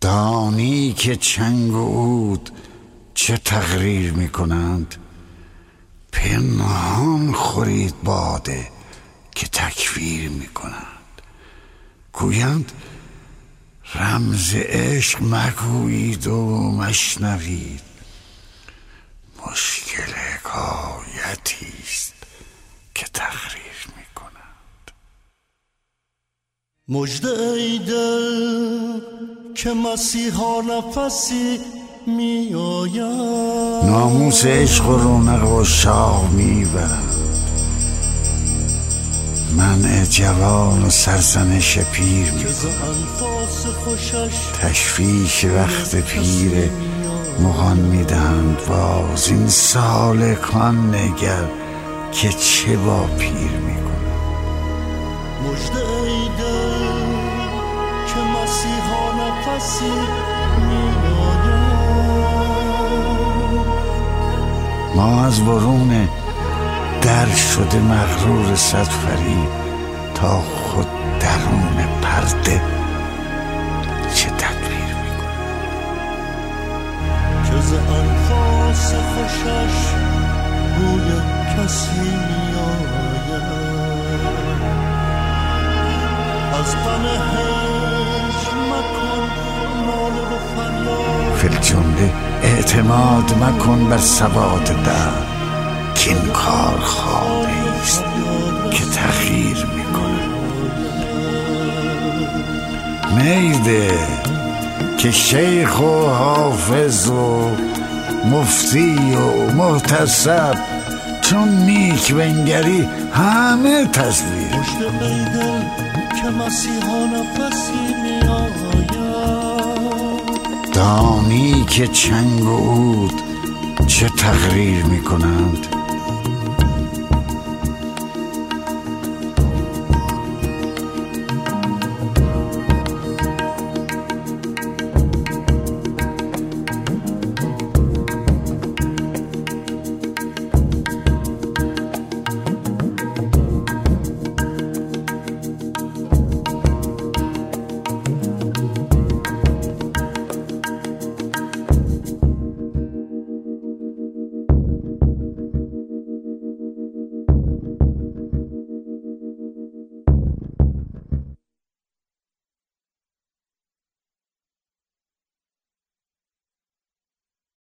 دانی که چنگ و عود چه تقریر می کنند، پنهان خورید باده که تکفیر می کنند. گویند رمز عشق مگویید و مشنوید، مشکل حکایتی است که تقریر می کنند. مژده ای دل که مسیحا نفسی می آید، ناموس عشق و رونق و شاه می برند، منع جوان و سرزنش پیر می تشویش وقت پیر مغان می دهند باز. این سالکان نگر که چه با پیر می کنند. مژده ای دل که مسیحا نفسی می آید، ما از برون در شده مغرور صد فریب، تا خود درون پرده چه تدبیر میکنه. که ز انفاس خوشش بوی کسی میآید، از غم هجر مکن ناله و فریاد، فی الجمله اعتماد مکن بر ثبات در، که این کار خانه است که تغییر میکنه. میده که شیخ و حافظ و مفتی و محتسب چون نیک بنگری همه تصویر. مژده ای دل که مسیحا نفسی می آید، دانی که چنگ و عود چه تقریر میکنند،